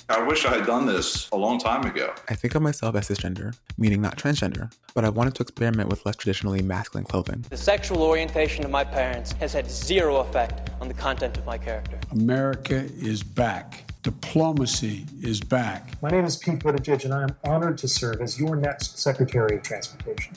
I wish I had done this a long time ago. I think of myself as cisgender, meaning not transgender, but I wanted to experiment with less traditionally masculine clothing. The sexual orientation of my parents has had zero effect on the content of my character. America is back. Diplomacy is back. My name is Pete Buttigieg, and I am honored to serve as your next Secretary of Transportation.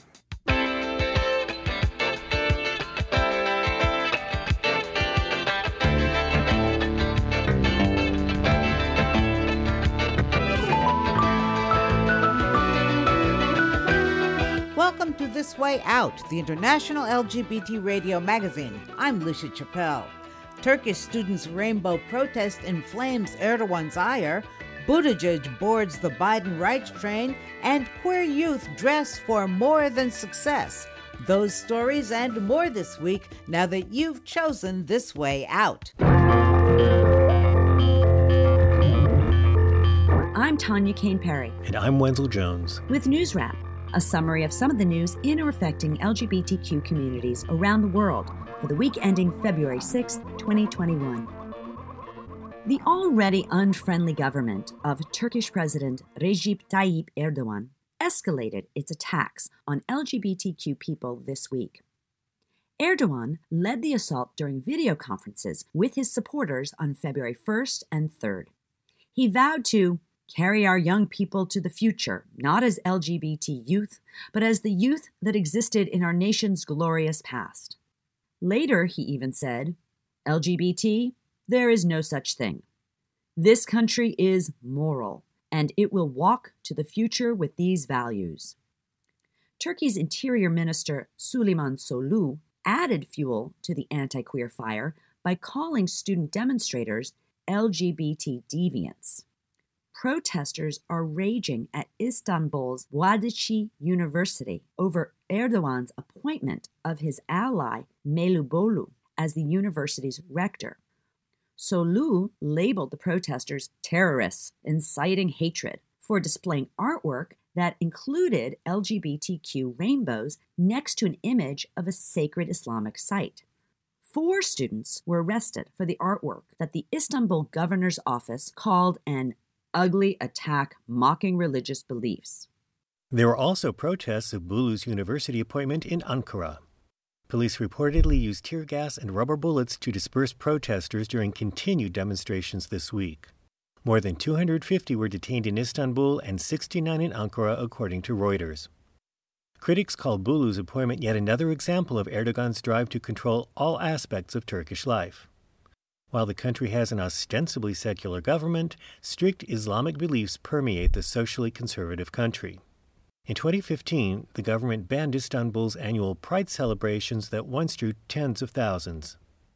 Welcome to This Way Out, the international LGBT radio magazine. I'm Lucia Chappelle. Turkish students' rainbow protest inflames Erdogan's ire, Buttigieg boards the Biden rights train, and queer youth dress for more than success. Those stories and more this week, now that you've chosen This Way Out. I'm Tanya Kane Perry. And I'm Wenzel Jones. With News Wrap, a summary of some of the news in or affecting LGBTQ communities around the world for the week ending February 6, 2021. The already unfriendly government of Turkish President Recep Tayyip Erdogan escalated its attacks on LGBTQ people this week. Erdogan led the assault during video conferences with his supporters on February 1st and 3rd. He vowed to carry our young people to the future, not as LGBT youth, but as the youth that existed in our nation's glorious past. Later, he even said, LGBT, there is no such thing. This country is moral, and it will walk to the future with these values. Turkey's Interior Minister Süleyman Soylu added fuel to the anti-queer fire by calling student demonstrators LGBT deviants. Protesters are raging at Istanbul's Boğaziçi University over Erdogan's appointment of his ally Meluboğlu as the university's rector. Soylu labeled the protesters terrorists, inciting hatred, for displaying artwork that included LGBTQ rainbows next to an image of a sacred Islamic site. 4 students were arrested for the artwork that the Istanbul governor's office called an ugly attack mocking religious beliefs. There were also protests of Bulu's university appointment in Ankara. Police reportedly used tear gas and rubber bullets to disperse protesters during continued demonstrations this week. More than 250 were detained in Istanbul and 69 in Ankara, according to Reuters. Critics call Bulu's appointment yet another example of Erdogan's drive to control all aspects of Turkish life. While the country has an ostensibly secular government, strict Islamic beliefs permeate the socially conservative country. In 2015, the government banned Istanbul's annual Pride celebrations that once drew tens of thousands.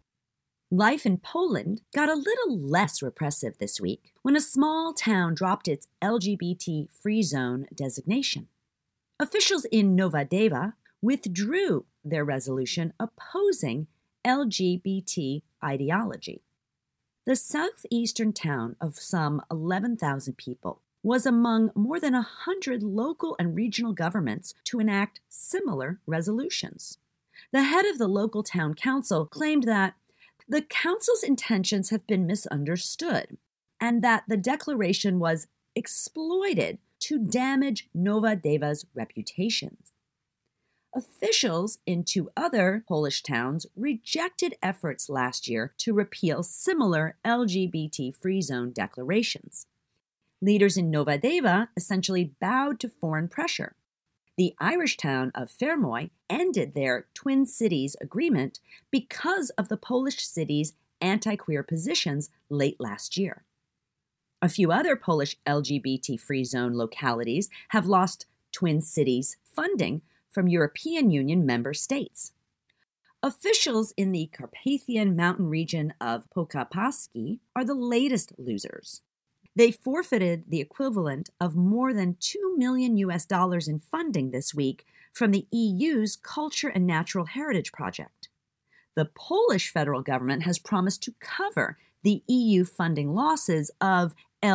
Life in Poland got a little less repressive this week when a small town dropped its LGBT free zone designation. Officials in Nowa Deva withdrew their resolution opposing LGBT ideology. The southeastern town of some 11,000 people was among more than 100 local and regional governments to enact similar resolutions. The head of the local town council claimed that the council's intentions have been misunderstood and that the declaration was exploited to damage Nowa Deva's reputations. Officials in 2 other Polish towns rejected efforts last year to repeal similar LGBT free zone declarations. Leaders in Nowa Deva essentially bowed to foreign pressure. The Irish town of Fermoy ended their Twin Cities agreement because of the Polish city's anti-queer positions late last year. A few other Polish LGBT free zone localities have lost Twin Cities funding from European Union member states. Officials in the Carpathian mountain region of Podkarpacki are the latest losers. They forfeited the equivalent of more than $2 million in funding this week from the EU's Culture and Natural Heritage Project. The Polish federal government has promised to cover the EU funding losses of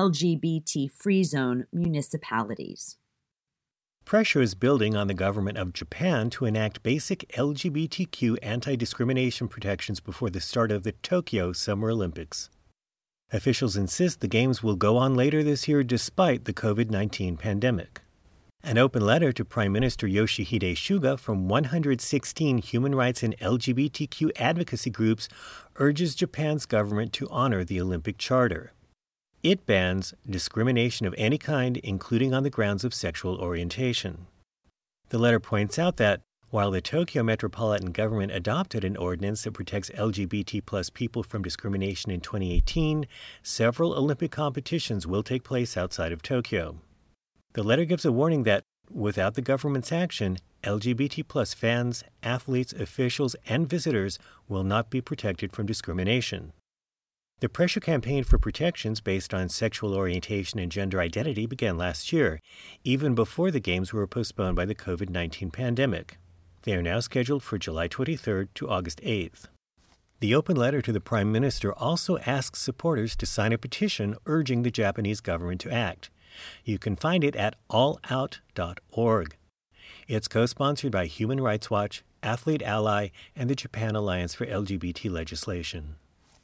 LGBT free zone municipalities. Pressure is building on the government of Japan to enact basic LGBTQ anti-discrimination protections before the start of the Tokyo Summer Olympics. Officials insist the Games will go on later this year despite the COVID-19 pandemic. An open letter to Prime Minister Yoshihide Suga from 116 human rights and LGBTQ advocacy groups urges Japan's government to honor the Olympic Charter. It bans discrimination of any kind, including on the grounds of sexual orientation. The letter points out that, while the Tokyo Metropolitan Government adopted an ordinance that protects LGBT+ people from discrimination in 2018, several Olympic competitions will take place outside of Tokyo. The letter gives a warning that, without the government's action, LGBT+ fans, athletes, officials, and visitors will not be protected from discrimination. The pressure campaign for protections based on sexual orientation and gender identity began last year, even before the Games were postponed by the COVID-19 pandemic. They are now scheduled for July 23rd to August 8th. The open letter to the Prime Minister also asks supporters to sign a petition urging the Japanese government to act. You can find it at allout.org. It's co-sponsored by Human Rights Watch, Athlete Ally, and the Japan Alliance for LGBT Legislation.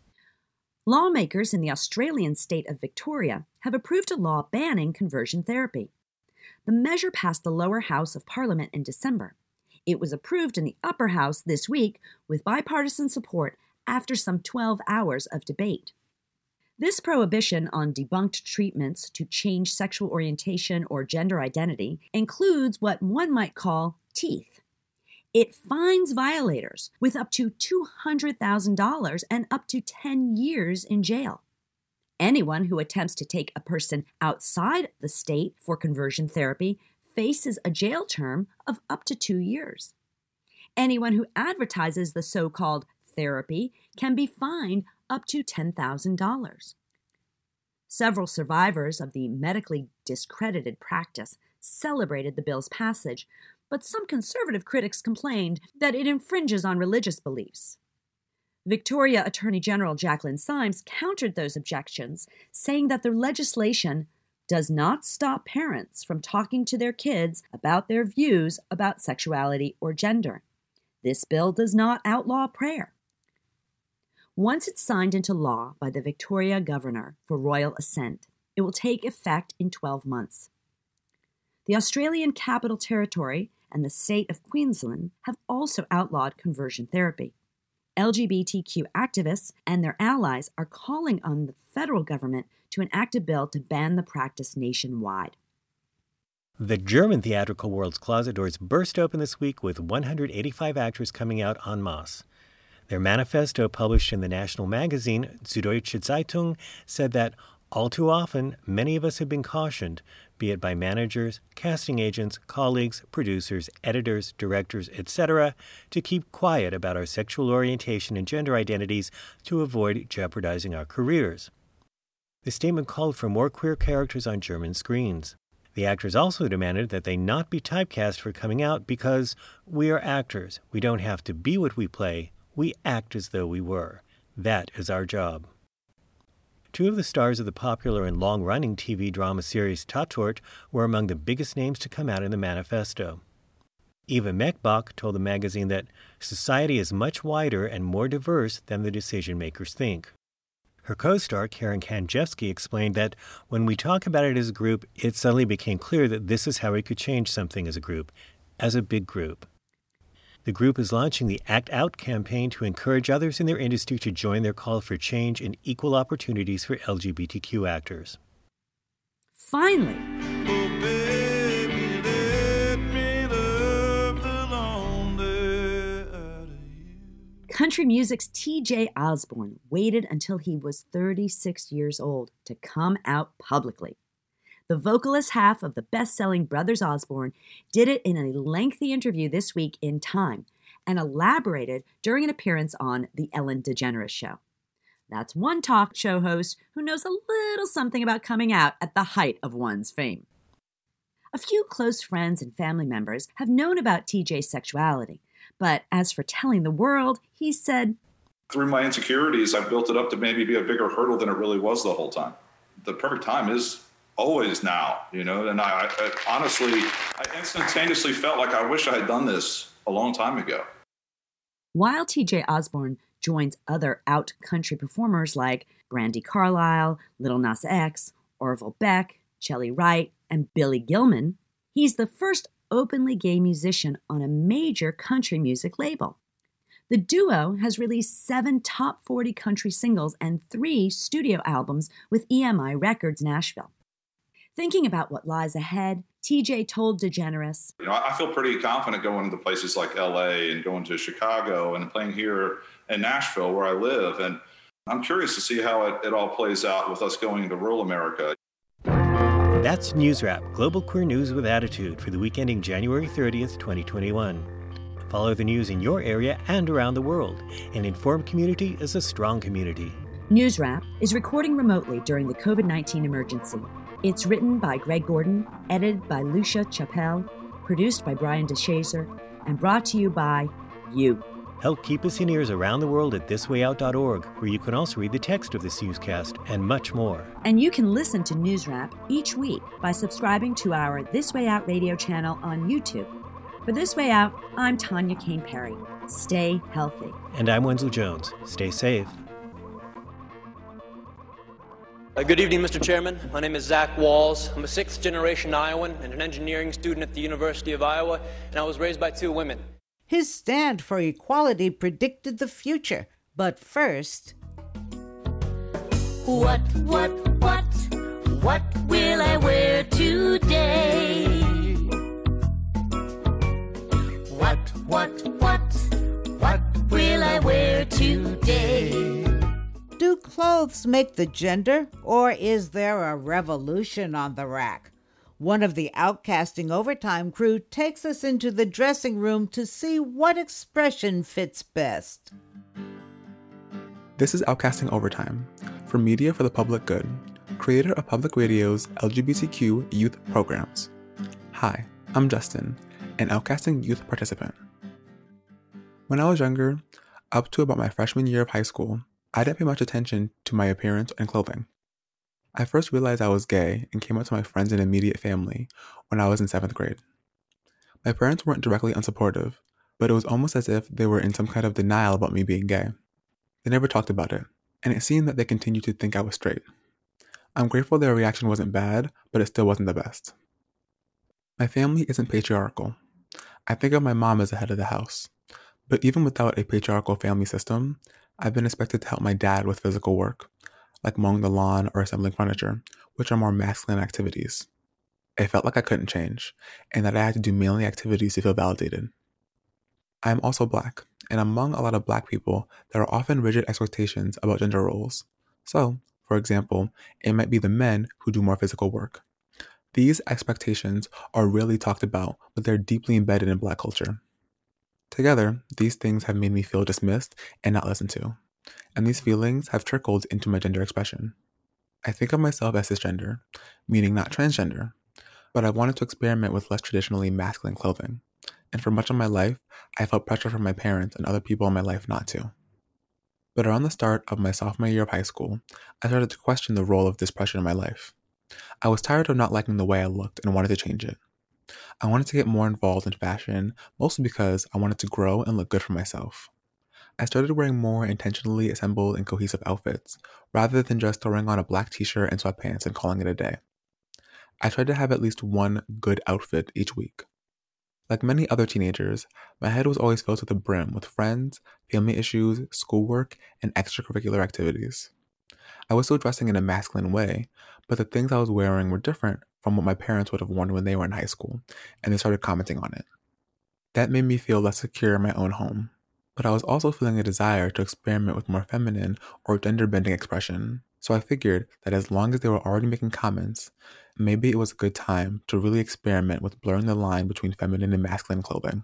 Lawmakers in the Australian state of Victoria have approved a law banning conversion therapy. The measure passed the lower house of Parliament in December. It was approved in the upper house this week with bipartisan support after some 12 hours of debate. This prohibition on debunked treatments to change sexual orientation or gender identity includes what one might call teeth. It fines violators with up to $200,000 and up to 10 years in jail. Anyone who attempts to take a person outside the state for conversion therapy faces a jail term of up to 2 years. Anyone who advertises the so-called therapy can be fined up to $10,000. Several survivors of the medically discredited practice celebrated the bill's passage, but some conservative critics complained that it infringes on religious beliefs. Victoria Attorney General Jacqueline Symes countered those objections, saying that the legislation does not stop parents from talking to their kids about their views about sexuality or gender. This bill does not outlaw prayer. Once it's signed into law by the Victoria Governor for royal assent, it will take effect in 12 months. The Australian Capital Territory and the state of Queensland have also outlawed conversion therapy. LGBTQ activists and their allies are calling on the federal government to enact a bill to ban the practice nationwide. The German theatrical world's closet doors burst open this week with 185 actors coming out en masse. Their manifesto, published in the national magazine Süddeutsche Zeitung, said that all too often, many of us have been cautioned, be it by managers, casting agents, colleagues, producers, editors, directors, etc., to keep quiet about our sexual orientation and gender identities to avoid jeopardizing our careers. The statement called for more queer characters on German screens. The actors also demanded that they not be typecast for coming out because we are actors. We don't have to be what we play. We act as though we were. That is our job. Two of the stars of the popular and long-running TV drama series Tatort were among the biggest names to come out in the manifesto. Eva Mechbach told the magazine that society is much wider and more diverse than the decision-makers think. Her co-star, Karen Kanjewski, explained that when we talk about it as a group, it suddenly became clear that this is how we could change something as a group, as a big group. The group is launching the Act Out campaign to encourage others in their industry to join their call for change and equal opportunities for LGBTQ actors. Finally, country music's T.J. Osborne waited until he was 36 years old to come out publicly. The vocalist half of the best-selling Brothers Osborne did it in a lengthy interview this week in Time and elaborated during an appearance on The Ellen DeGeneres Show. That's one talk show host who knows a little something about coming out at the height of one's fame. A few close friends and family members have known about TJ's sexuality, but as for telling the world, he said, Through my insecurities, I built it up to maybe be a bigger hurdle than it really was the whole time. The perfect time is always now, and I honestly, I instantaneously felt like I wish I had done this a long time ago. While T.J. Osborne joins other out-country performers like Brandi Carlile, Lil Nas X, Orville Beck, Shelley Wright, and Billy Gilman, he's the first openly gay musician on a major country music label. The duo has released 7 top 40 country singles and 3 studio albums with EMI Records Nashville. Thinking about what lies ahead, TJ told DeGeneres, I feel pretty confident going to places like LA and going to Chicago and playing here in Nashville where I live. And I'm curious to see how it all plays out with us going to rural America. That's News Wrap, Global Queer News with Attitude for the week ending January 30th, 2021. Follow the news in your area and around the world. An informed community is a strong community. News Wrap is recording remotely during the COVID-19 emergency. It's written by Greg Gordon, edited by Lucia Chappelle, produced by Brian DeShazer, and brought to you by you. Help keep us in ears around the world at thiswayout.org, where you can also read the text of this newscast and much more. And you can listen to News Wrap each week by subscribing to our This Way Out radio channel on YouTube. For This Way Out, I'm Tanya Kane Perry. Stay healthy. And I'm Wenzel Jones. Stay safe. Good evening, Mr. Chairman. My name is Zach Walls. I'm a 6th-generation Iowan and an engineering student at the University of Iowa, and I was raised by 2 women. His stand for equality predicted the future. But first... What will I wear today? What will I wear today? Do clothes make the gender, or is there a revolution on the rack? One of the Outcasting Overtime crew takes us into the dressing room to see what expression fits best. This is Outcasting Overtime, for media for the public good, creator of Public Radio's LGBTQ youth programs. Hi, I'm Justin, an Outcasting youth participant. When I was younger, up to about my freshman year of high school, I didn't pay much attention to my appearance and clothing. I first realized I was gay and came out to my friends and immediate family when I was in 7th grade. My parents weren't directly unsupportive, but it was almost as if they were in some kind of denial about me being gay. They never talked about it, and it seemed that they continued to think I was straight. I'm grateful their reaction wasn't bad, but it still wasn't the best. My family isn't patriarchal. I think of my mom as the head of the house. But even without a patriarchal family system, I've been expected to help my dad with physical work, like mowing the lawn or assembling furniture, which are more masculine activities. I felt like I couldn't change, and that I had to do manly activities to feel validated. I am also Black, and among a lot of Black people, there are often rigid expectations about gender roles. So, for example, it might be the men who do more physical work. These expectations are rarely talked about, but they're deeply embedded in Black culture. Together, these things have made me feel dismissed and not listened to, and these feelings have trickled into my gender expression. I think of myself as cisgender, meaning not transgender, but I wanted to experiment with less traditionally masculine clothing, and for much of my life, I felt pressure from my parents and other people in my life not to. But around the start of my sophomore year of high school, I started to question the role of this pressure in my life. I was tired of not liking the way I looked and wanted to change it. I wanted to get more involved in fashion, mostly because I wanted to grow and look good for myself. I started wearing more intentionally assembled and cohesive outfits, rather than just throwing on a black t-shirt and sweatpants and calling it a day. I tried to have at least one good outfit each week. Like many other teenagers, my head was always filled to the brim with friends, family issues, schoolwork, and extracurricular activities. I was still dressing in a masculine way, but the things I was wearing were different from what my parents would have worn when they were in high school, and they started commenting on it. That made me feel less secure in my own home, but I was also feeling a desire to experiment with more feminine or gender-bending expression, so I figured that as long as they were already making comments, maybe it was a good time to really experiment with blurring the line between feminine and masculine clothing.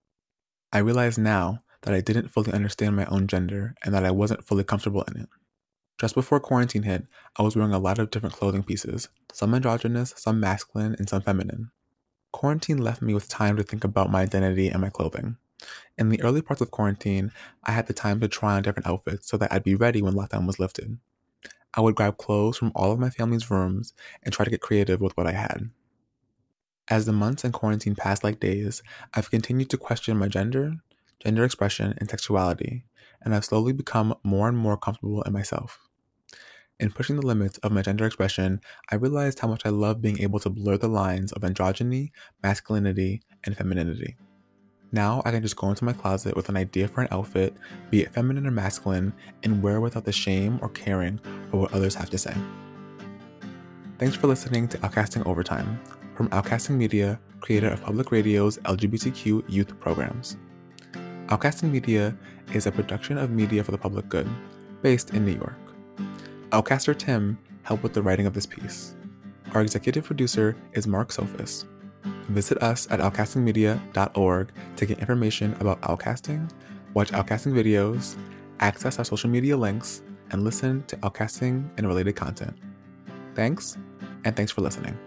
I realize now that I didn't fully understand my own gender and that I wasn't fully comfortable in it. Just before quarantine hit, I was wearing a lot of different clothing pieces, some androgynous, some masculine, and some feminine. Quarantine left me with time to think about my identity and my clothing. In the early parts of quarantine, I had the time to try on different outfits so that I'd be ready when lockdown was lifted. I would grab clothes from all of my family's rooms and try to get creative with what I had. As the months in quarantine passed like days, I've continued to question my gender expression, and sexuality, and I've slowly become more and more comfortable in myself. In pushing the limits of my gender expression, I realized how much I love being able to blur the lines of androgyny, masculinity, and femininity. Now I can just go into my closet with an idea for an outfit, be it feminine or masculine, and wear without the shame or caring for what others have to say. Thanks for listening to Outcasting Overtime from Outcasting Media, creator of Public Radio's LGBTQ youth programs. Outcasting Media is a production of media for the public good, based in New York. Outcaster Tim helped with the writing of this piece. Our executive producer is Mark Sophis. Visit us at outcastingmedia.org to get information about outcasting, watch outcasting videos, access our social media links, and listen to outcasting and related content. Thanks, and thanks for listening.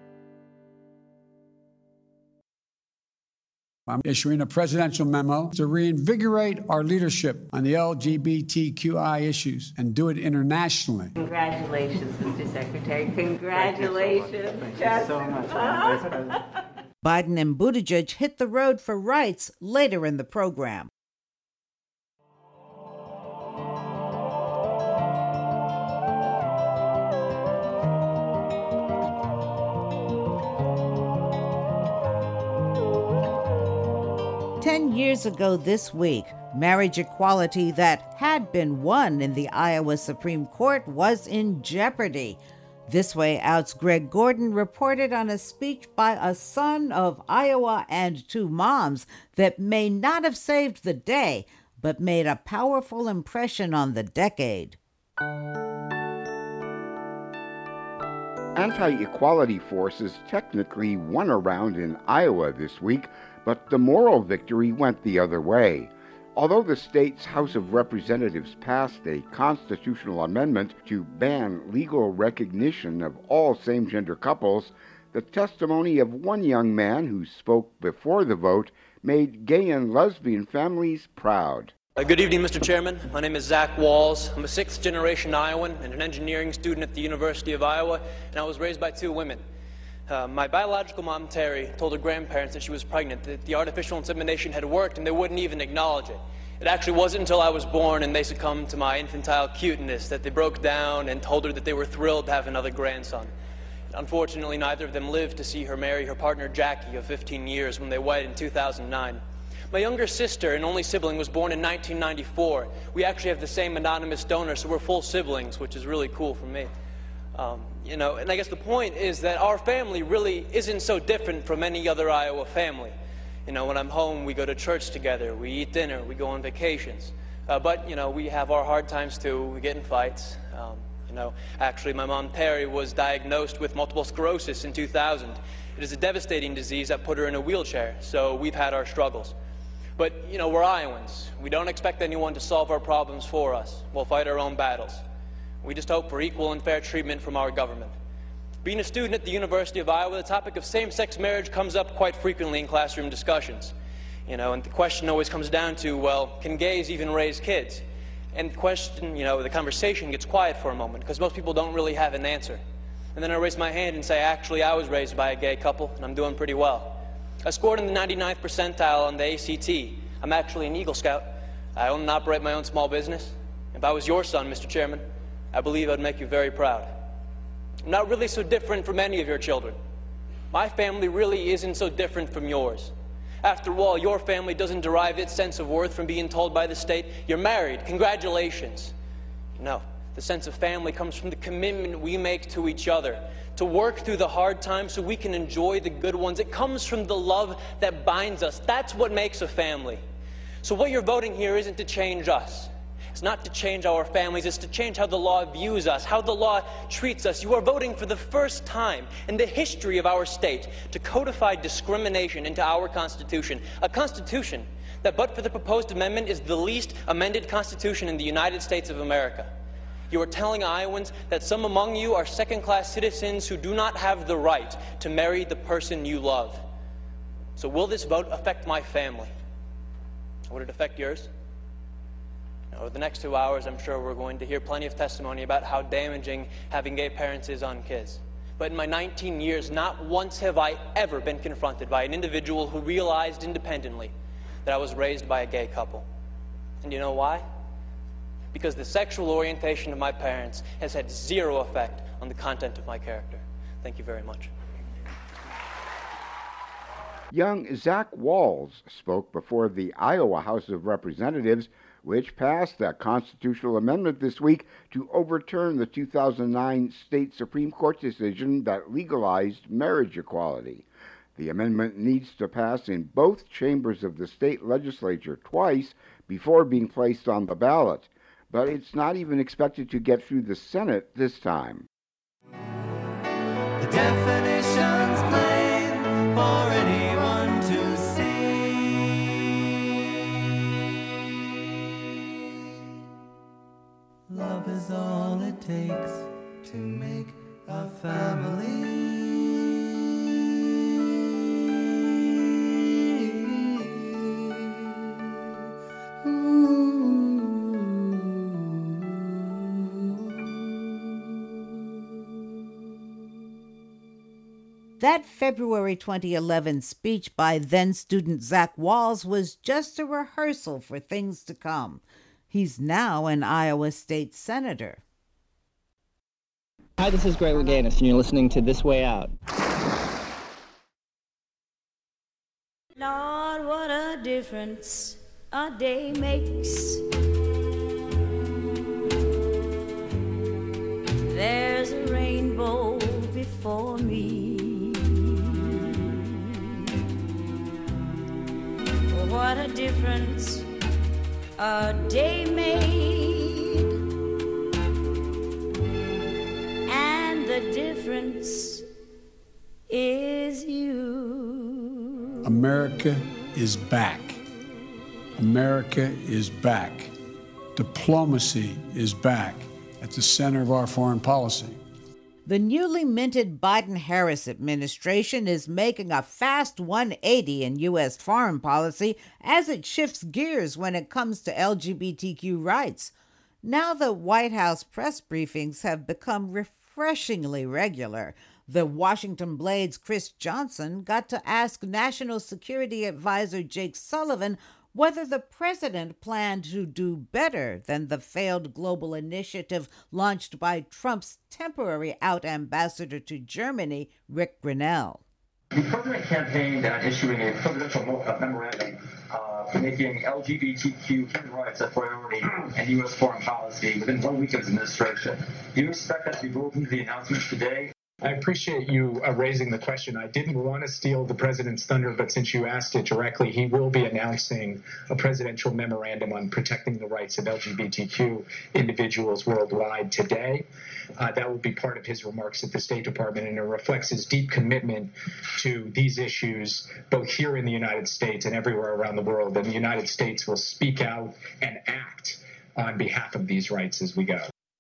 I'm issuing a presidential memo to reinvigorate our leadership on the LGBTQI issues and do it internationally. Congratulations, Mr. Secretary. Congratulations. Thank you so much, Vice President. Biden and Buttigieg hit the road for rights later in the program. Years ago this week, marriage equality that had been won in the Iowa Supreme Court was in jeopardy. This Way Out's Greg Gordon reported on a speech by a son of Iowa and two moms that may not have saved the day, but made a powerful impression on the decade. Anti-equality forces technically won a round in Iowa this week, but the moral victory went the other way. Although the state's House of Representatives passed a constitutional amendment to ban legal recognition of all same-gender couples, the testimony of one young man who spoke before the vote made gay and lesbian families proud. Good evening, Mr. Chairman. My name is Zach Walls. I'm a sixth-generation Iowan and an engineering student at the University of Iowa, and I was raised by two women. My biological mom, Terry, told her grandparents that she was pregnant, that the artificial insemination had worked, and they wouldn't even acknowledge it. It actually wasn't until I was born and they succumbed to my infantile cuteness that they broke down and told her that they were thrilled to have another grandson. Unfortunately, neither of them lived to see her marry her partner, Jackie, of 15 years when they wedded in 2009. My younger sister and only sibling was born in 1994. We actually have the same anonymous donor, so we're full siblings, which is really cool for me. And I guess the point is that our family really isn't so different from any other Iowa family. When I'm home, we go to church together, we eat dinner, we go on vacations. But we have our hard times too. We get in fights. Actually, my mom, Terry, was diagnosed with multiple sclerosis in 2000. It is a devastating disease that put her in a wheelchair, so we've had our struggles. But, we're Iowans. We don't expect anyone to solve our problems for us. We'll fight our own battles. We just hope for equal and fair treatment from our government. Being a student at the University of Iowa, the topic of same-sex marriage comes up quite frequently in classroom discussions. And the question always comes down to, well, can gays even raise kids? And the question, the conversation gets quiet for a moment because most people don't really have an answer. And then I raise my hand and say, actually, I was raised by a gay couple, and I'm doing pretty well. I scored in the 99th percentile on the ACT. I'm actually an Eagle Scout. I own and operate my own small business. If I was your son, Mr. Chairman, I believe I'd make you very proud. I'm not really so different from any of your children. My family really isn't so different from yours. After all, your family doesn't derive its sense of worth from being told by the state, you're married, congratulations. No, the sense of family comes from the commitment we make to each other, to work through the hard times so we can enjoy the good ones. It comes from the love that binds us. That's what makes a family. So what you're voting here isn't to change us. It's not to change our families, it's to change how the law views us, how the law treats us. You are voting for the first time in the history of our state to codify discrimination into our Constitution, a Constitution that, but for the proposed amendment, is the least amended Constitution in the United States of America. You are telling Iowans that some among you are second-class citizens who do not have the right to marry the person you love. So will this vote affect my family? Would it affect yours? Over the next 2 hours, I'm sure we're going to hear plenty of testimony about how damaging having gay parents is on kids. But in my 19 years, not once have I ever been confronted by an individual who realized independently that I was raised by a gay couple. And you know why? because the sexual orientation of my parents has had zero effect on the content of my character. Thank you very much. Young Zach Walz spoke before the Iowa House of Representatives, which passed a constitutional amendment this week to overturn the 2009 state Supreme Court decision that legalized marriage equality. The amendment needs to pass in both chambers of the state legislature twice before being placed on the ballot, but it's not even expected to get through the Senate this time. The definition's plain for anyone to see. Love is all it takes to make a family. That February 2011 speech by then-student Zach Walz was just a rehearsal for things to come. He's now an Iowa state senator. Hi, this is Greg Louganis, and you're listening to This Way Out. Lord, what a difference a day makes. There's a rainbow before me. What a difference a day made, and the difference is you. America is back. America is back. Diplomacy is back at the center of our foreign policy. The newly minted Biden-Harris administration is making a fast 180 in U.S. foreign policy as it shifts gears when it comes to LGBTQ rights. Now the White House press briefings have become refreshingly regular. The Washington Blade's Chris Johnson got to ask National Security Advisor Jake Sullivan whether the president planned to do better than the failed global initiative launched by Trump's temporary out ambassador to Germany, Rick Grinnell. The president campaigned on issuing a presidential memorandum making LGBTQ human rights a priority in U.S. foreign policy within 1 week of his administration. Do you expect that to be rolled into the announcement today? I appreciate you raising the question. I didn't want to steal the president's thunder, but since you asked it directly, he will be announcing a presidential memorandum on protecting the rights of LGBTQ individuals worldwide today. That will be part of his remarks at the State Department, and it reflects his deep commitment to these issues, both here in the United States and everywhere around the world. And the United States will speak out and act on behalf of these rights as we go.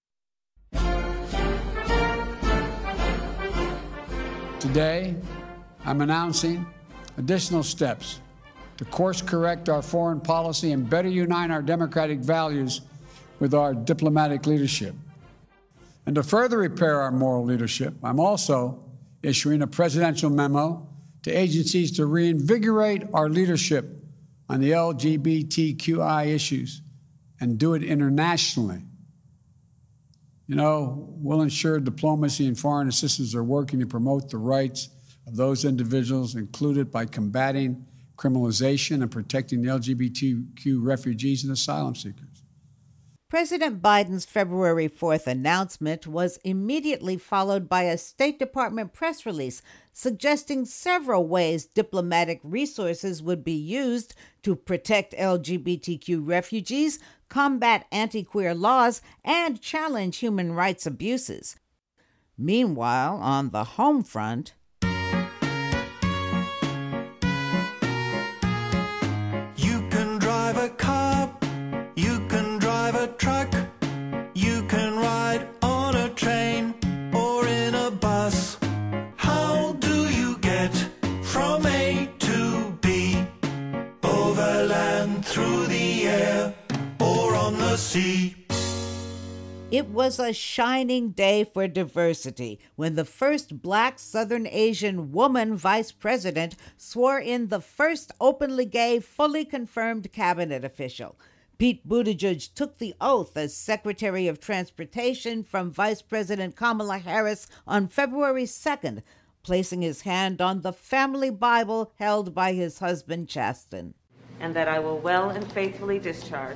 Today, I'm announcing additional steps to course correct our foreign policy and better unite our democratic values with our diplomatic leadership. And to further repair our moral leadership, I'm also issuing a presidential memo to agencies to reinvigorate our leadership on the LGBTQI issues and do it internationally. You know, we'll ensure diplomacy and foreign assistance are working to promote the rights of those individuals, included by combating criminalization and protecting the LGBTQ refugees and asylum seekers. President Biden's February 4th announcement was immediately followed by a State Department press release suggesting several ways diplomatic resources would be used to protect LGBTQ refugees, combat anti-queer laws, and challenge human rights abuses. Meanwhile, on the home front, You can drive a car, you can drive a truck, you can ride on a train or in a bus. How do you get from A to B? Over land, through the air, or on the sea? it was a shining day for diversity when the first Black Southern Asian woman vice president swore in the first openly gay, fully confirmed cabinet official. Pete Buttigieg took the oath as Secretary of Transportation from Vice President Kamala Harris on February 2nd, placing his hand on the family Bible held by his husband, Chasten. And that I will well and faithfully discharge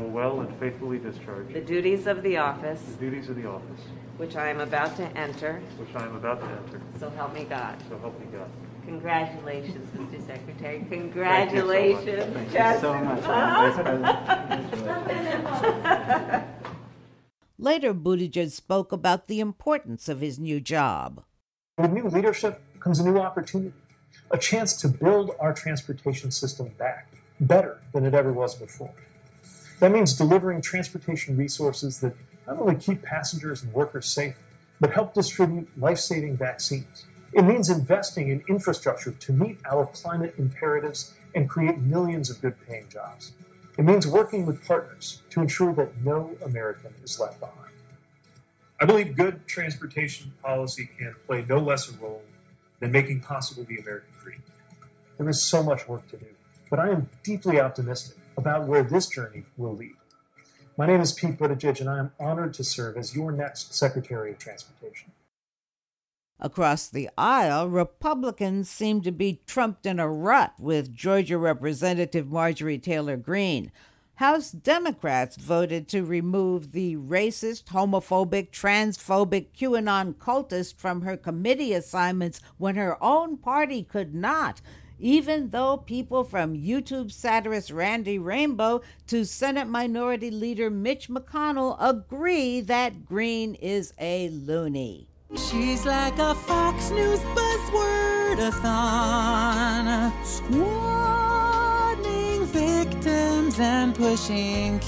the duties of the office which I am about to enter. So help me God. Congratulations, Mr. Secretary. Congratulations. Thank you so much, Vice President. Later, Buttigieg spoke about the importance of his new job. With new leadership comes a new opportunity, a chance to build our transportation system back better than it ever was before. That means delivering transportation resources that not only keep passengers and workers safe, but help distribute life-saving vaccines. It means investing in infrastructure to meet our climate imperatives and create millions of good-paying jobs. It means working with partners to ensure that no American is left behind. I believe good transportation policy can play no less a role than making possible the American dream. There is so much work to do, but I am deeply optimistic about where this journey will lead. My name is Pete Buttigieg, and I am honored to serve as your next Secretary of Transportation. Across the aisle, Republicans seem to be trumped in a rut with Georgia Representative Marjorie Taylor Greene. House Democrats voted to remove the racist, homophobic, transphobic QAnon cultist from her committee assignments when her own party could not, even though people from YouTube satirist Randy Rainbow to Senate Minority Leader Mitch McConnell agree that Greene is a loony. She's like a Fox News buzzword-a-thon, squatting victims and pushing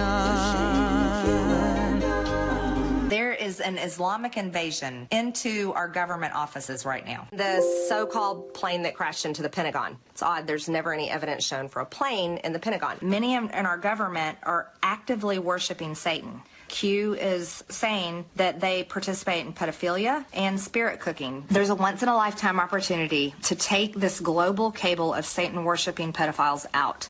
QAnon. There is an Islamic invasion into our government offices right now. The so-called plane that crashed into the Pentagon. It's odd, there's never any evidence shown for a plane in the Pentagon. Many in our government are actively worshiping Satan. Q is saying that they participate in pedophilia and spirit cooking. There's a once-in-a-lifetime opportunity to take this global cable of Satan-worshiping pedophiles out.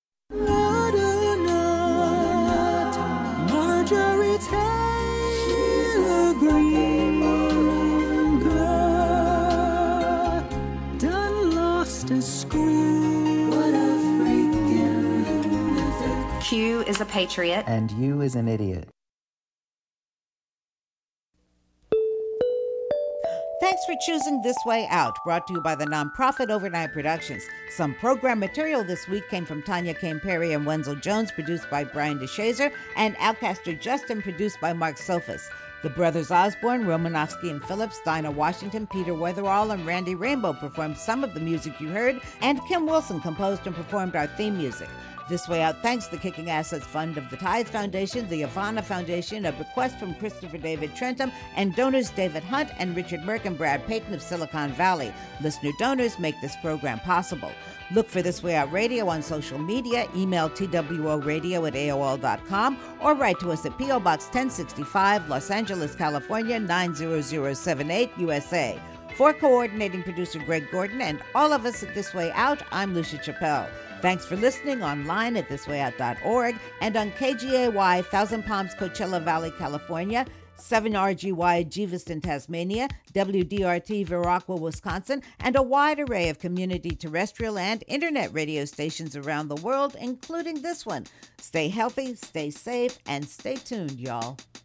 Marjorie Taylor Greene, girl, done lost a scream. What a freaking Q is a patriot. And you is an idiot. Thanks for choosing This Way Out, brought to you by the nonprofit Overnight Productions. Some program material this week came from Tanya Kane Perry and Wenzel Jones, produced by Brian DeShazer, and Outcaster Justin, produced by Mark Sophus. The brothers Osborne, Romanofsky and Phillips, Dinah Washington, Peter Weatherall, and Randy Rainbow performed some of the music you heard, and Kim Wilson composed and performed our theme music. This Way Out thanks the Kicking Assets Fund of the Tides Foundation, the Ivana Foundation, a bequest from Christopher David Trentham, and donors David Hunt and Richard Merck and Brad Payton of Silicon Valley. Listener donors make this program possible. Look for This Way Out Radio on social media, email tworadio@aol.com, or write to us at P.O. Box 1065, Los Angeles, California, 90078, USA. For coordinating producer Greg Gordon and all of us at This Way Out, I'm Lucia Chappelle. Thanks for listening online at thiswayout.org and on KGAY, Thousand Palms, Coachella Valley, California, 7RGY, Geveston, Tasmania, WDRT, Viroqua, Wisconsin, and a wide array of community terrestrial and internet radio stations around the world, including this one. Stay healthy, stay safe, and stay tuned, y'all.